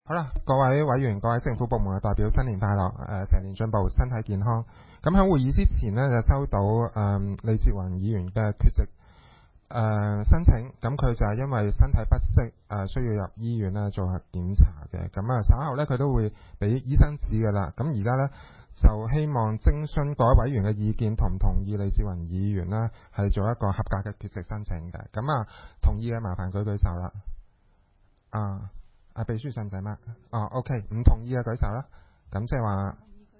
好啦，各位委員、各位政府部門嘅代表，新年快樂！成年進步，身體健康。咁喺會議之前呢，就收到李哲雲議員嘅缺席申請。咁佢就係因為身體不適需要入醫院呢做下檢查嘅。咁稍後呢，佢都會俾醫生紙㗎啦。咁而家呢，就希望徵詢各位委員嘅意見，同唔同意李哲雲議員呢係做一個合格嘅缺席申請嘅。咁同意嘅麻煩舉舉手啦。秘書使唔使乜？OK， 唔同意嘅舉手啦。咁即係話，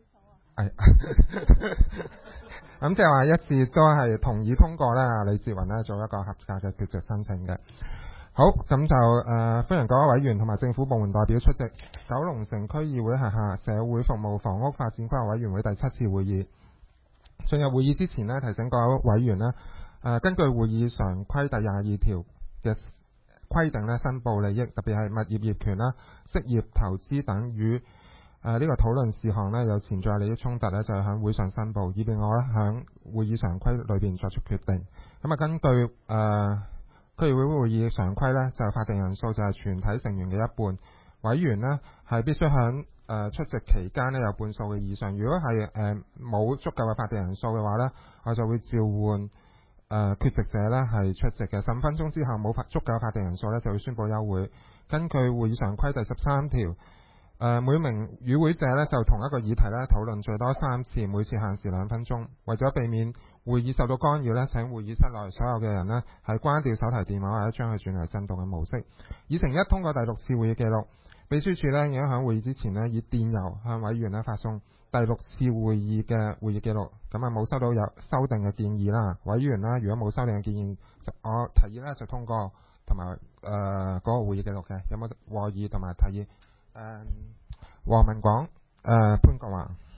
咁即係話一致都係同意通過啦。李哲雲呢做一個合格嘅缺席申請嘅。好，咁就歡迎各位委員同埋政府部門代表出席九龍城區議會轄下社會服務房屋發展規劃委員會第7次會議。進入會議之前呢，提醒各位委員呢，根據會議常規第22條嘅規定呢，申報利益，特別係物業業權啦、職業投資等與呢個討論事項呢有潛在利益衝突呢，就係喺會上申報，以便我呢喺會議常規裏邊作出決定。咁根據區議會會議常規呢，就法定人數就係全體成員嘅一半，委員呢係必須喺出席期間呢有半數嘅以上。如果係冇足夠嘅法定人數嘅話呢，我就會召喚缺席者呢係出席嘅。15分鐘之後冇足夠嘅法定人數呢，就會宣布休會。根據會議常規第13條，每名與會者呢就同一個議題呢討論最多3次，每次限時2分鐘。為咗避免會議受到干擾呢，請會議室內所有嘅人呢係關掉手提電話或者將佢轉為震動嘅模式。議程1通過第6次會議記錄，秘書處呢已經喺會議之前呢以電郵向委員呢發送第6次會議嘅會議記錄。咁冇收到有修訂嘅建議啦。委員啦，如果冇修訂嘅建議，我提議呢就通過同埋嗰個會議記錄嘅。有冇和議同埋提議？黃文廣、潘國華。